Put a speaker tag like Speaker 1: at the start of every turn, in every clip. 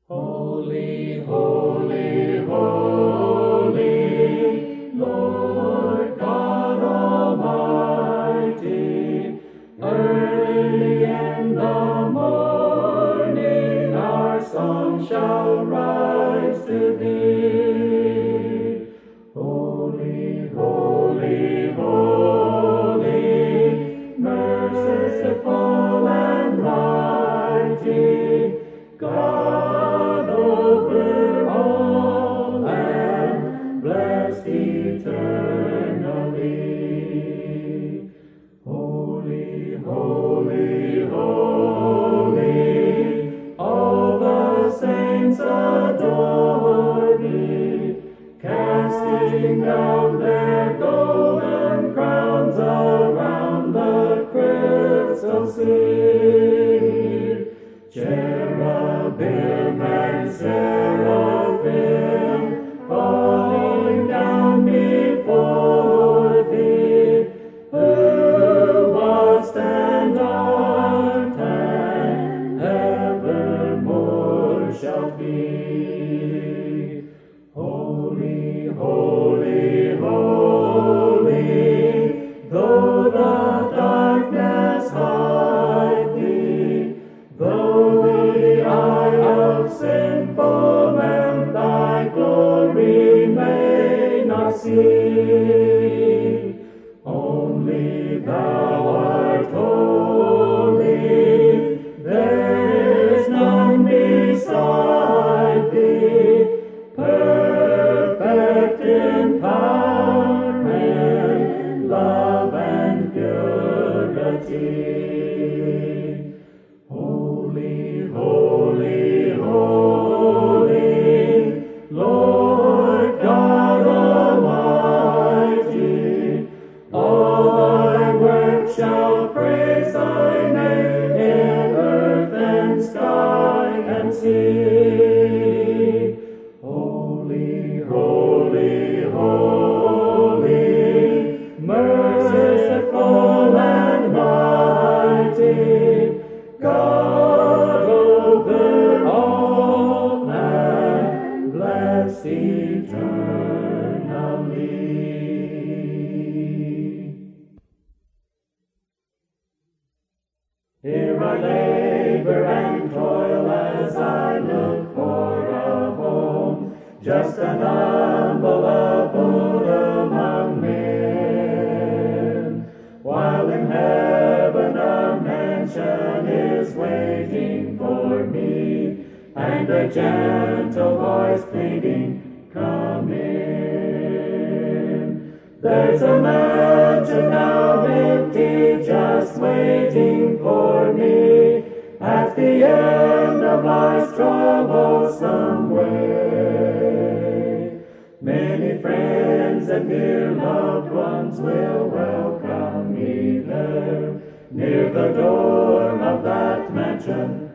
Speaker 1: Holy, holy, holy, Lord God Almighty, early in the morning our song shall rise to Thee. Holy, holy, holy, merciful and mighty, God over all and blessed eternally. Holy, holy, holy, all the saints adore Thee, casting down their golden crowns around the crystal sea. Cherubim and seraphim falling down before Thee, who wast and art and evermore shall be. Holy, holy, holy, though the darkness hide Thee, though the eye of sinful men Thy glory may not see, only Thou art holy, there is none beside Thee, perfect in power and love and purity. Holy, holy, holy, Lord God Almighty, all Thy works shall praise Thy name in earth and sky and sea. Holy, holy, holy, merciful and mighty, God over all and blessed eternally. Here I labor and toil as I look for a home, just an humble abode among men, while in heaven a mansion is waiting for me, and a gentle voice pleading, come in. There's a mansion now empty, just waiting for me, at the end of life's troublesome way. Many friends and dear loved ones will welcome me there, near the door of that mansion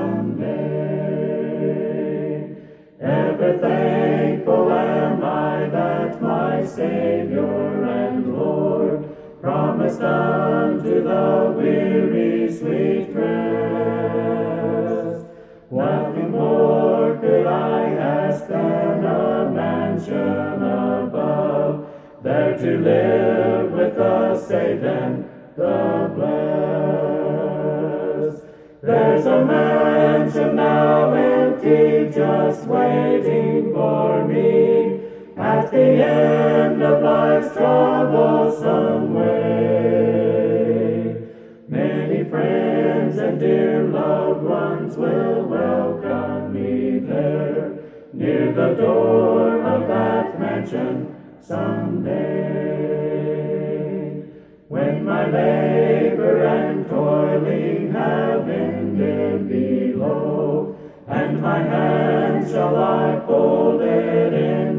Speaker 1: someday. Ever thankful am I that my Savior and Lord promised unto the weary sweet rest. Nothing more could I ask than a mansion above, there to live with the saved and the blessed. There's a mansion now empty, just waiting for me, at the end of life's troublesome way. Many friends and dear loved ones will welcome me there, near the door of that mansion someday. When my labor and toiling have ended below, and my hands shall lie folded in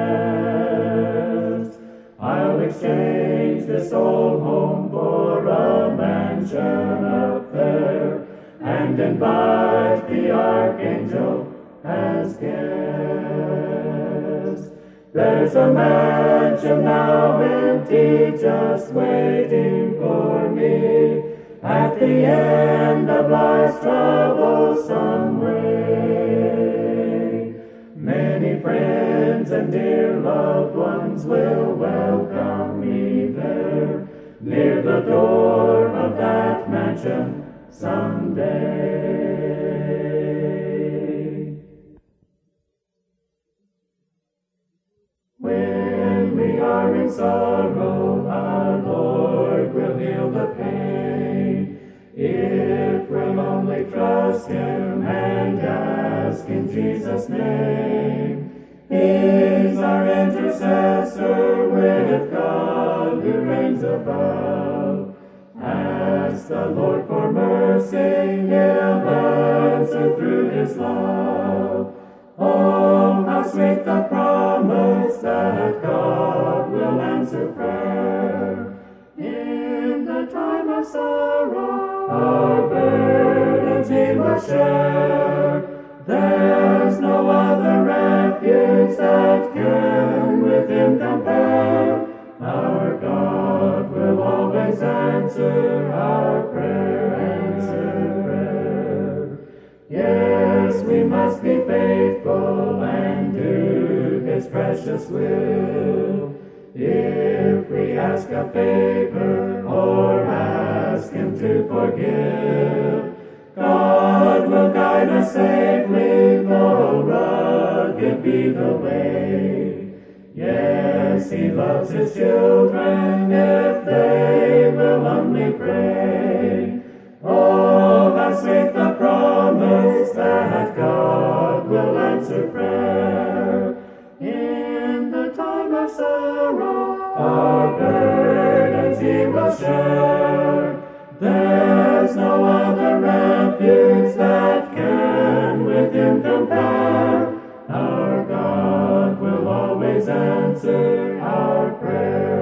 Speaker 1: rest, I'll exchange this old home for a mansion up there, and invite the archangel as guest. There's a mansion now empty, just waiting for me, at the end of life's troublesome way. loved ones will welcome me there, near the door of that mansion someday. When we are in sorrow, our Lord will heal the pain, if we'll only trust Him and ask in Jesus' name. He's our intercessor with God who reigns above. Ask the Lord for mercy, He'll answer through His love. Oh, how sweet the promise that God will answer prayer. In the time of sorrow, our burdens He will share. There's no other refuge that can with Him compare. Our God will always answer our prayer, Yes, we must be faithful and do His precious will. If we ask a favor or ask Him to forgive, God will guide us safely, though rugged be the way. Yes, He loves His children if they will humbly pray. Oh, how sweet the promise that God will answer prayer. In the time of sorrow, our burdens He will share. There's no other refuge that can with Him compare. Our God will always answer our prayer,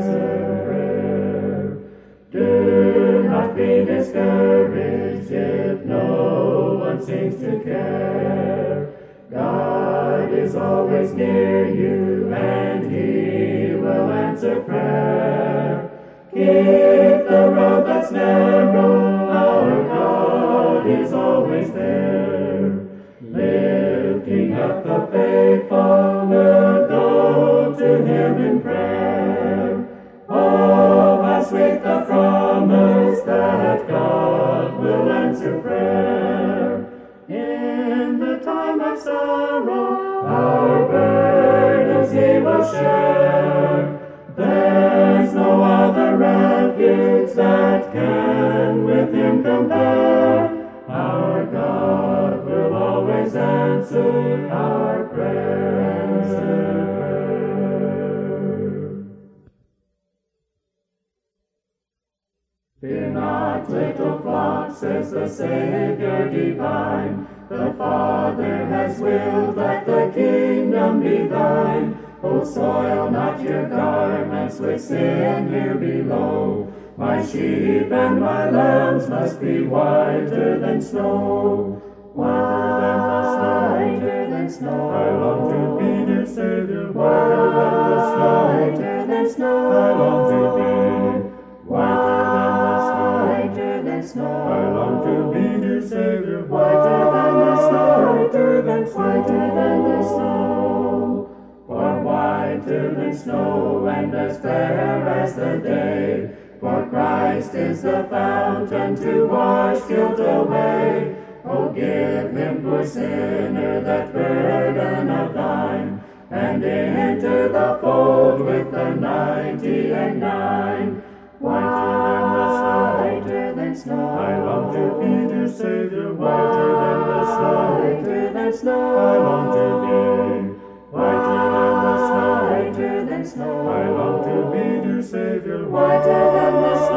Speaker 1: Do not be discouraged if no one seems to care. God is always near you and He will answer prayer. Keep the road that's narrow, our God is always there. Lifting up the faithful, we'll go to Him in prayer. Oh, how sweet the promise that God will answer prayer. In the time of sorrow, our burdens He will share. There's no other refuge that can with Him compare. Our God will always answer our prayer. Fear not, little flock, says the Savior divine. The Father has willed that the kingdom be thine. Oh, soil not your garments with sin here below. My sheep and my lambs must be whiter than snow. Whiter than snow. I long to be dear Savior, whiter than snow. I long to be whiter than snow. I long to be dear Savior, whiter than the snow. For whiter than snow and as fair as the day, for Christ is the fountain to wash guilt away. Oh, give Him, poor sinner, that burden of thine, and enter the fold with the 99. Whiter than snow. I long to be dear Savior, whiter than snow. I long to be whiter than snow. I long to be dear Savior, whiter than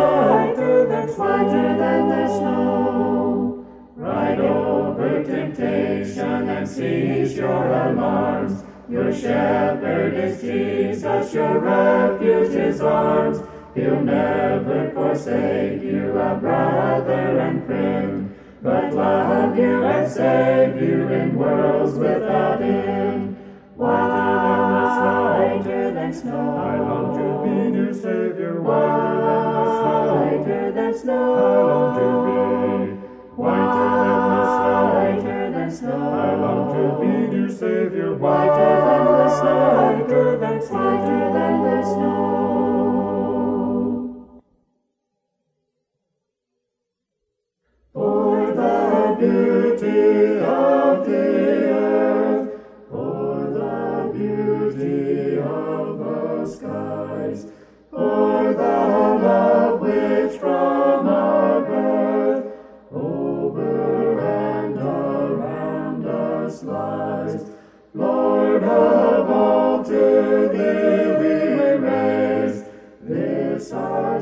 Speaker 1: the snow. Ride over temptation and cease your alarms. Your shepherd is Jesus, your refuge is arms. He'll never forsake you, a brother and friend, but love you and save you in worlds without end. Whiter than snow. I long to be dear Savior, whiter than snow. I long to be whiter than snow. I long to be dear Savior, whiter than that's whiter than the snow. For the beauty of the earth, for the beauty of the skies, for the love which from our birth over and around us lies. Lord of all, to thee we raise this our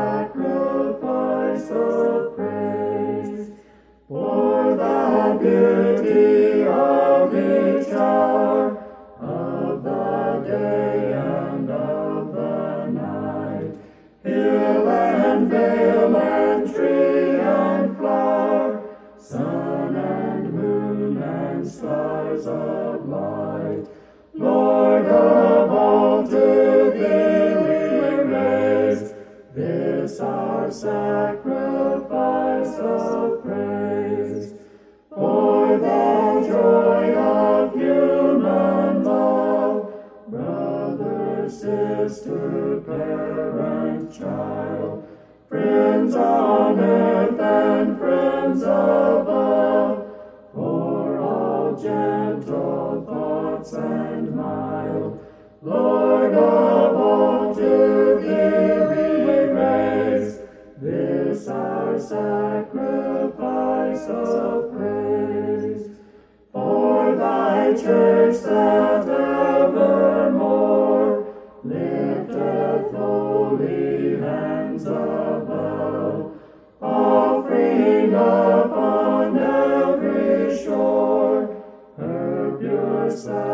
Speaker 1: sacrifice of praise. For the beauty of each hour of the day and of the night, hill and vale and tree and flower, sun and moon and stars of light. Lord of all, to thee we raise this our sacrifice of praise. For the joy of human love, brother, sister, parent, child, friends on earth and friends above, for all gentle thoughts and mild, Lord of all, to thee we raise this our sacrifice of praise. For thy church that evermore lifteth holy hands above, offering upon every shore her pure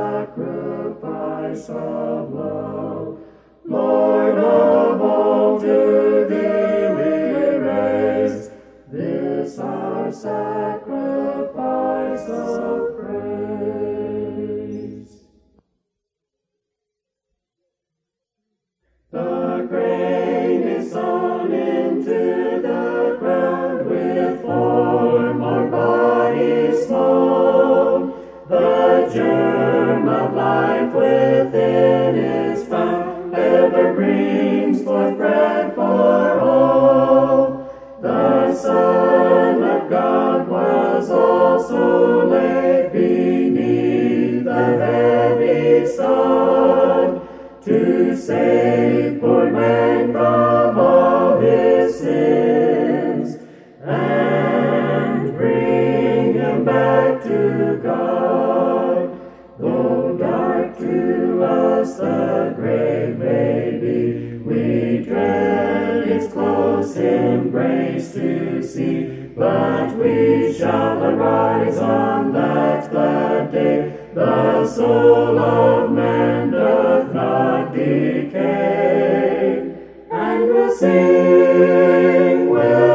Speaker 1: sacrifice of love. Lord of all, to thee we raise this our sacrifice of praise. The grain is sown into the ground with form or body small. The germ of life within is found, ever brings forth bread for all. The Son of God was also laid beneath the heavy sun, to save poor man from all his sins, and bring him back to God. Though dark to us the grave may be, we dread its close embrace to see, but we shall arise on that glad day. The soul of man doth not decay, and we'll sing,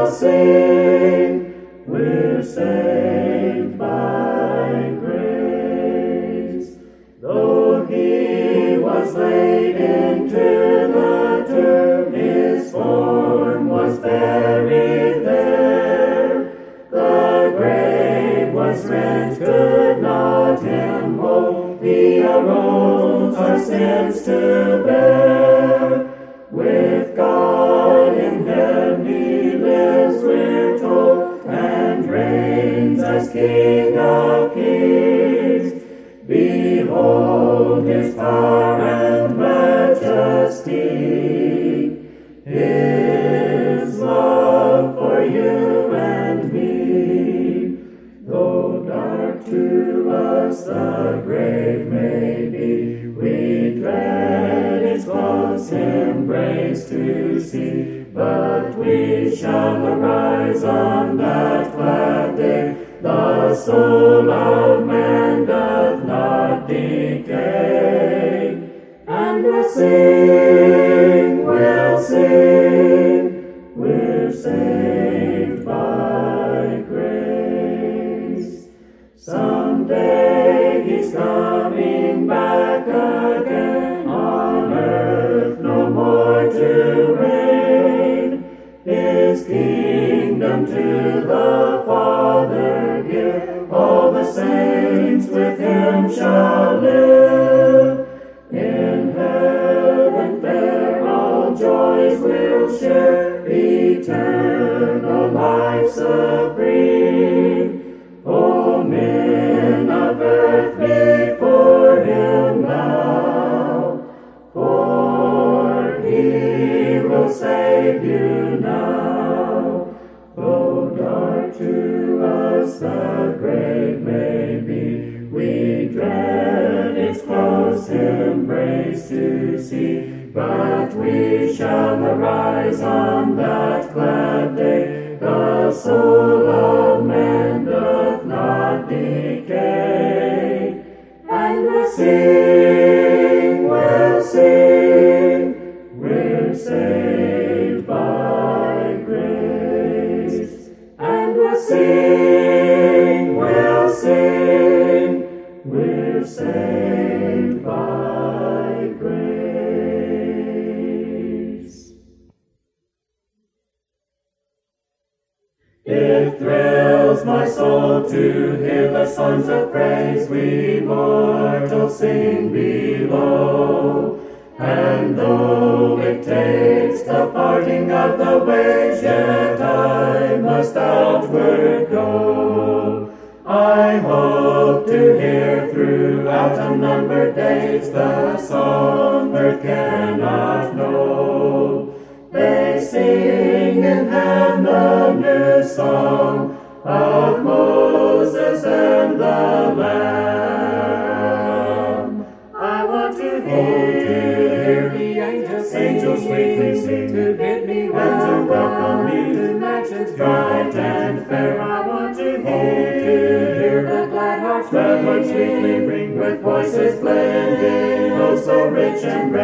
Speaker 1: we're saved by grace. Though he was laid into the tomb, his form was buried there. The grave was rent, could not him hold. He arose our sins to bear. With God in heaven he lives, we're told, and reigns as King of kings. Behold his power and majesty, his love for you and me. Though dark to us the grave may be, we dread its close embrace to see, but we shall arise on that glad day. The soul of man doth not decay, and we'll sing, we're saved by grace. Someday he's coming back again on earth, no more to reign. His kingdom to the Father give, all the saints with him shall live in heaven. that we shall arise on that glad day. The soul of man doth not decay. And we'll sing, we're saved by grace. And we'll sing, we're saved by grace. It thrills my soul to hear the songs of praise we mortals sing below. And though it takes the parting of the waves, yet I must outward go. I hope to hear throughout unnumbered days the song earth cannot know. They sing in heaven a new song of Moses and the Lamb. I want to hear the angels sweetly sing, to bid me welcome, to welcome me to mansions bright and fair. I want to hear the glad hearts sweetly ring, with voices blending, oh so rich and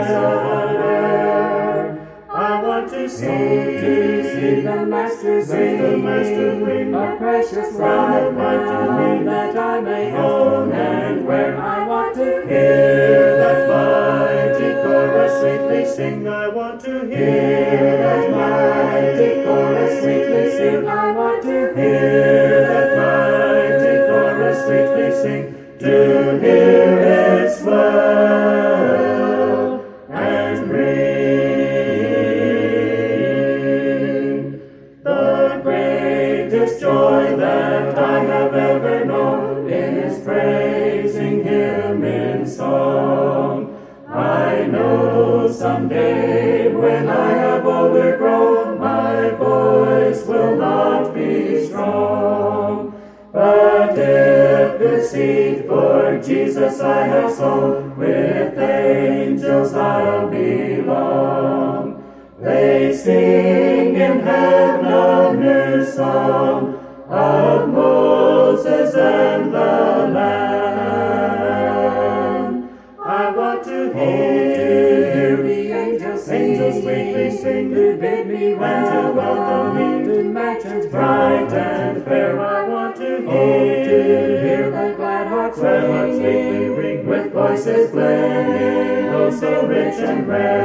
Speaker 1: rare. I want to see the Master bring a precious life to me, that I may own and wear. I want to hear that mighty chorus sweetly sing. I want to hear that mighty chorus sweetly sing. I want to hear that mighty chorus sweetly sing, to hear it swell and ring. The greatest joy that I have ever known is praising Him in song. I know someday when I have overgrown, my voice will not be strong. But if good seed for Jesus I have sown, with angels I'll belong. They sing in heaven a new song of Moses and the Lamb. I want to hear the angels sweetly sing, to bid me welcome me to mansions bright and fair. I want to hear the glad hearts sweetly ring, with voices blending, oh so rich and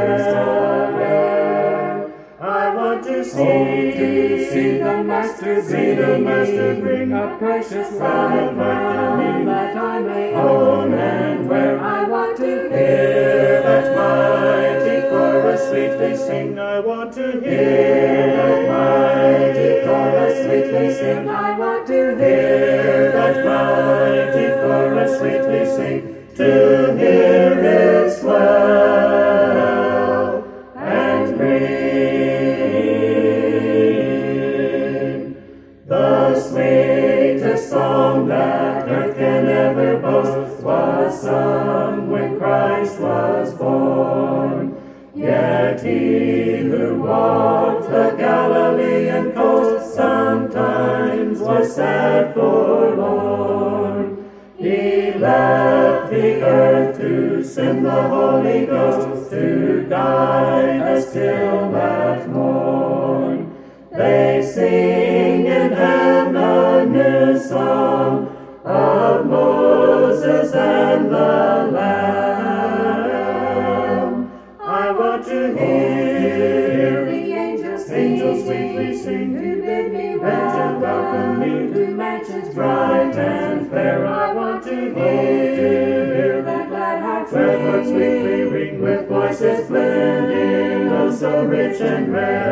Speaker 1: rare. I want to see the Master bring a precious life to me, that I may own and wear. I want to hear that mighty chorus sweetly sing. I want to hear that mighty chorus sweetly sing. I want to hear that mighty chorus sweetly sing, to hear it swell and ring. The sweetest song that earth can ever boast was sung when Christ was born. Yet He who walked the Galilean coast sometimes was sad forlorn. He left the earth to send the Holy Ghost to guide us till at morn. They sing in heaven a new song of Moses and the Lamb. I want to hear the angels sweetly sing, to bid me welcome me to mansions bright and fair. I want to hear that glad hearts sweetly ring, with voices blending, oh so rich and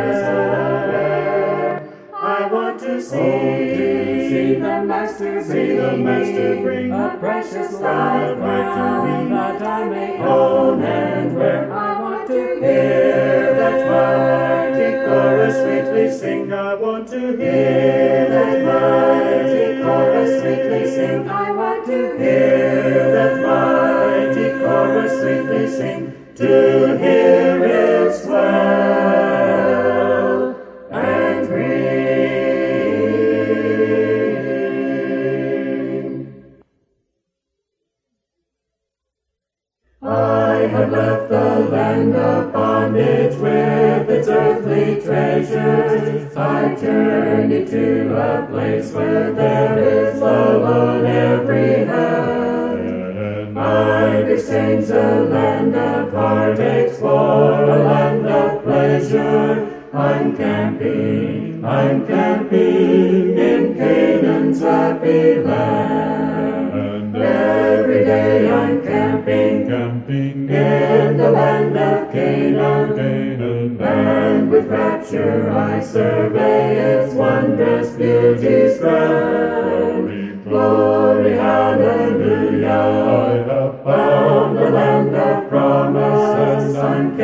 Speaker 1: rare. I want to see the Master bring a precious life to me, that I may own and wear. I want to hear that mighty chorus sweetly sing. I want to hear that mighty chorus sweetly sing. I want to hear that mighty chorus sweetly sing, to hear it the land of bondage with its earthly treasures. I journey to a place where there is love on every hand. I've exchanged a land of heartaches for a land of pleasure. I'm camping in Canaan's happy land. Every day I'm camping in the land of Canaan. And with rapture I survey its wondrous beauties grand. Glory, hallelujah, I have found the land of promise.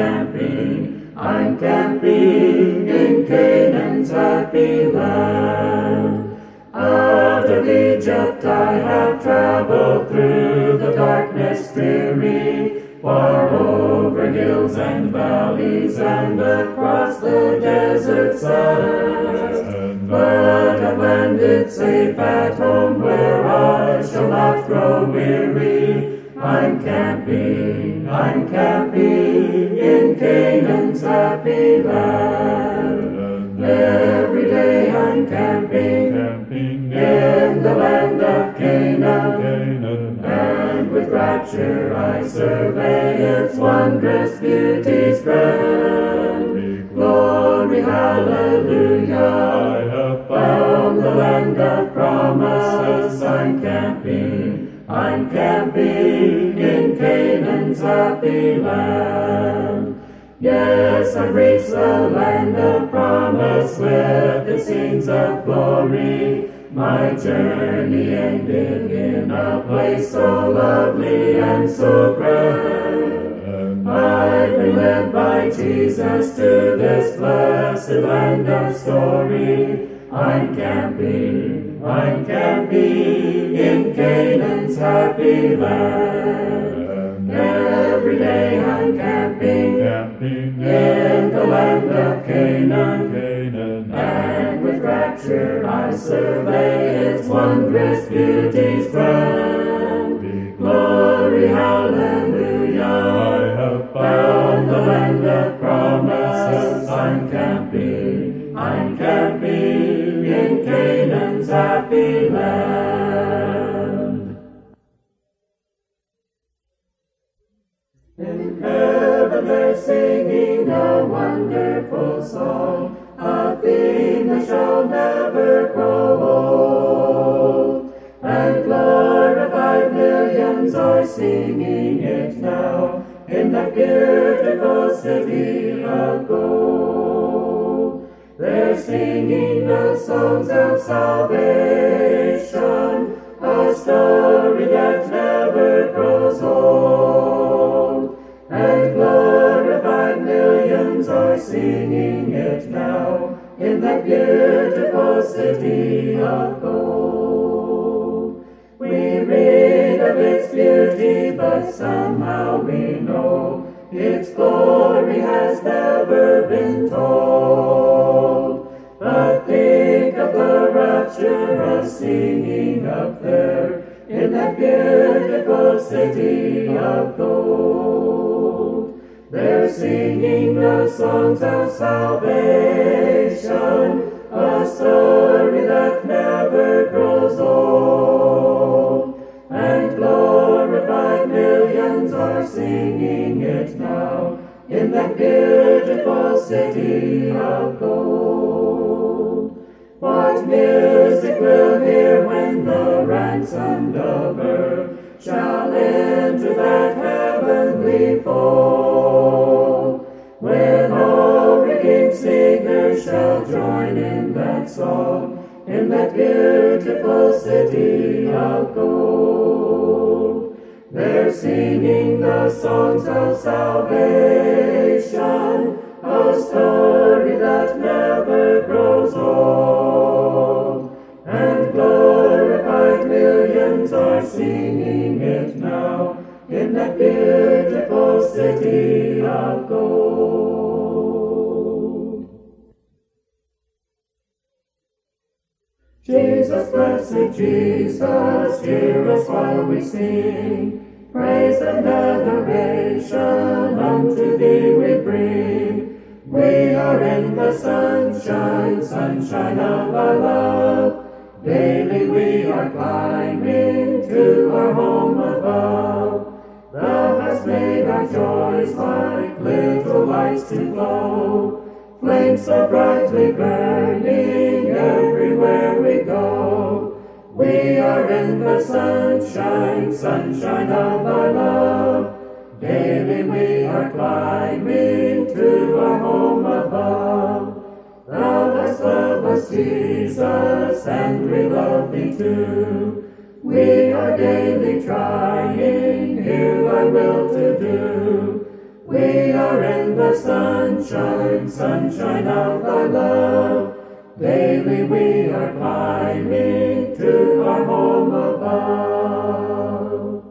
Speaker 1: I'm camping in Canaan's happy land. Out of Egypt I have traveled through the darkness dreary, far over hills and valleys and across the desert sands. But I've landed safe at home where I shall not grow weary. I'm camping in Canaan's happy land. Every day I'm camping in the land of Canaan. And with rapture I survey its wondrous beauties grand. Glory, hallelujah, I have found the land of promise. I'm camping in Canaan's happy land. Yes, I've reached the land of promise with its scenes of glory. My journey ending in a place so lovely and so grand. I've been led by Jesus to this blessed land of story. I'm camping in Canaan's happy land. Every day I'm camping in the land of Canaan. And with rapture I survey its wondrous beauties grand. Glory, hallelujah, I have found the land of promise. I'm camping in Canaan's happy land. In heaven they're singing a wonderful song, a theme that shall never grow old. And glorified millions are singing it now in that beautiful city of gold. They're singing the songs of salvation, a story that never grows old. And glorified millions are singing it now in that beautiful city of gold. We read of its beauty, but somehow we know its glory has never been told. But think of the rapturous singing up there in that beautiful city of gold. They're singing the songs of salvation, a story that never grows old. And glorified millions are singing it now in that beautiful city of gold. What music we'll hear when the ransomed of earth shall enter that heavenly fold. When all redeemed singers shall join in that song in that beautiful city of gold. They're singing the songs of salvation, a story that never grows old. And glorified millions are singing it now in that beautiful city of gold. Jesus, blessed Jesus, hear us while we sing. Praise and adoration unto thee we bring. We are in the sunshine, sunshine of thy love. Daily we are climbing to our home above. Thou hast made our joys like little lights to glow, flames so brightly burning everywhere we go. We are in the sunshine, sunshine of thy love. Daily we are climbing to our home above. Thou hast loved us, Jesus, and we love thee too. We are daily trying here thy will to do. We are in the sunshine, sunshine of thy love. Daily we are climbing to our home above.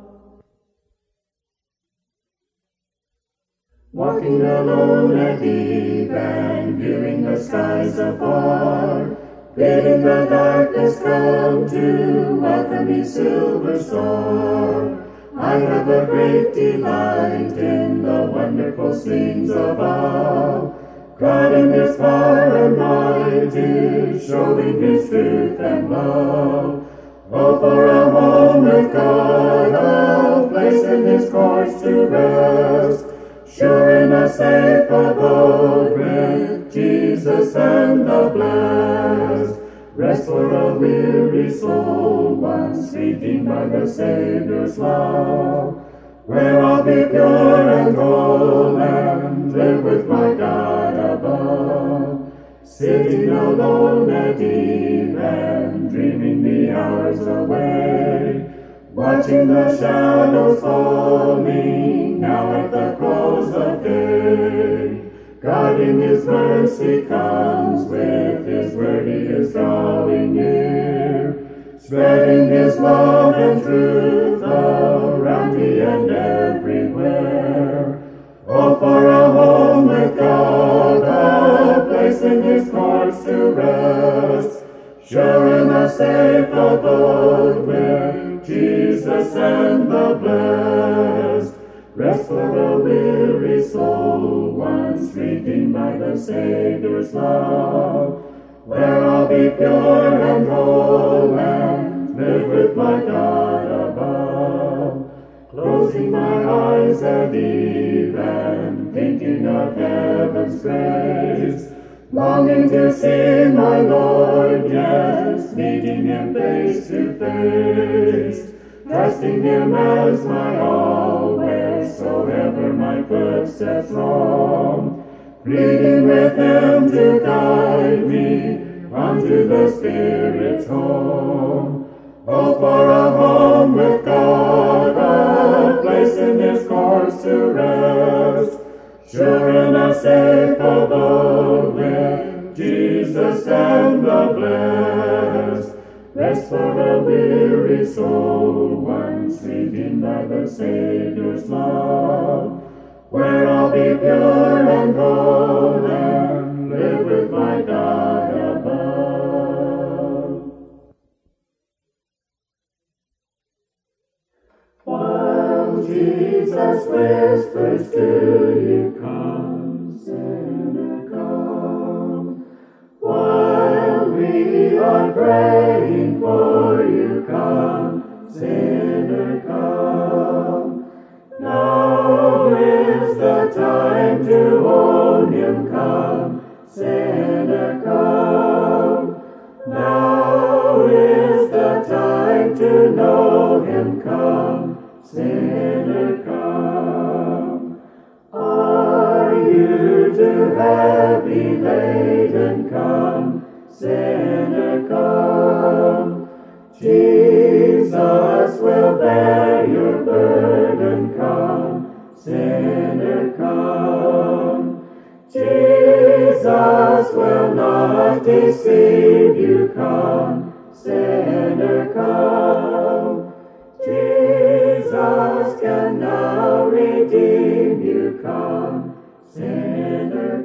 Speaker 1: Walking alone at eve and viewing the skies afar, bidding the darkness come to welcome each silver star. I have a great delight in the wonderful scenes above. God in His power and might is showing His truth and love. Oh, for a home with God, a place in His courts to rest, sure in a safe abode with Jesus and the blessed. Rest for a weary soul, once redeemed by the Savior's love, where I'll be pure and whole and live with my God above. Sitting alone at eve and dreaming the hours away, watching the shadows falling now at the close of day. God in His mercy comes, with His word He is drawing near, spreading His love and truth around me and everywhere. Oh, for a home with God, a place in His courts to rest, sure in a safe abode with Jesus and the blessed. Rest for a weary soul, once redeemed by the Savior's love, where I'll be pure and whole and live with my God above. Closing my eyes at eve and thinking of heaven's grace, longing to see my Lord, yes, meeting Him face to face, trusting Him as my all, wheresoever my footsteps roam, pleading with Him to guide me unto the Spirit's home. Oh, for a home with God, a place in His courts to rest, sure in a safe abode with Jesus and the blessed. Rest for a weary soul, once redeemed by the Savior's love, where I'll be pure and whole and live with my God above. While Jesus whispers to you, come, sinner, come. While we are praying for you, come, sinner, come. Now is the time to own Him, come, sinner, come. Now is the time to know Him, come, sinner, come. Are you too heavy laden? Come, sinner, come. Jesus will bear your burden. Come, sinner, come. Jesus will not deceive you. Come, sinner, come. Jesus can now redeem you. Come, sinner,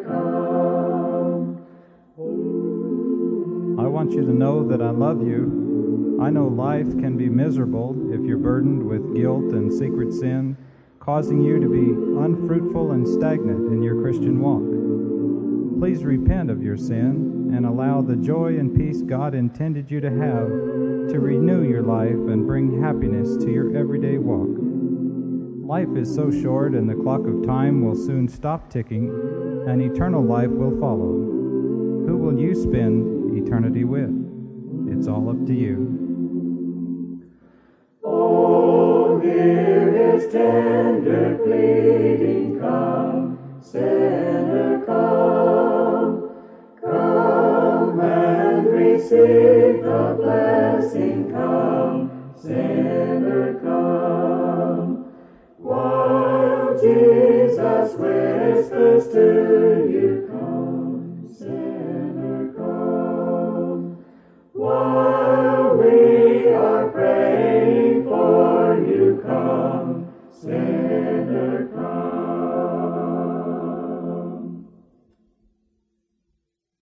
Speaker 1: come.
Speaker 2: I want you to know that I love you. I know life can be miserable if you're burdened with guilt and secret sin, causing you to be unfruitful and stagnant in your Christian walk. Please repent of your sin and allow the joy and peace God intended you to have to renew your life and bring happiness to your everyday walk. Life is so short, and the clock of time will soon stop ticking, and eternal life will follow. Who will you spend eternity with? It's all up to you.
Speaker 1: Oh, hear his tender pleading, come, sinner, come. Come and receive the blessing, come, sinner, come. While Jesus whispers to you,